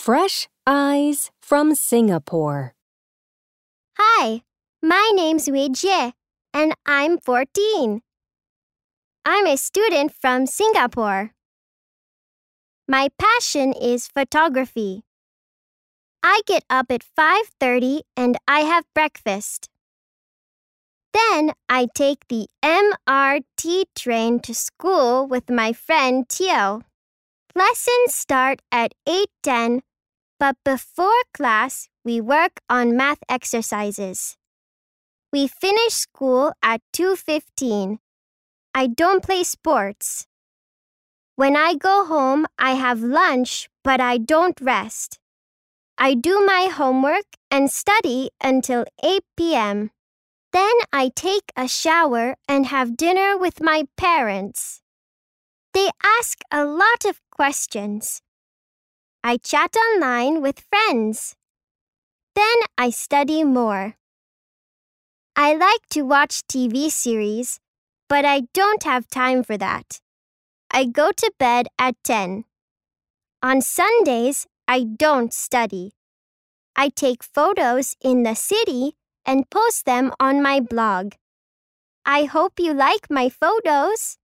Fresh Eyes from Singapore. Hi, my name's Wei Jie, and I'm 14. I'm a student from Singapore. My passion is photography. I get up at 5:30 and I have breakfast. Then I take the MRT train to school with my friend Tio. Lessons start at 8:10, but before class, we work on math exercises. We finish school at 2:15. I don't play sports. When I go home, I have lunch, but I don't rest. I do my homework and study until 8 p.m. Then I take a shower and have dinner with my parents. They ask a lot of questions. I chat online with friends. Then I study more. I like to watch TV series, but I don't have time for that. I go to bed at 10. On Sundays, I don't study. I take photos in the city and post them on my blog. I hope you like my photos.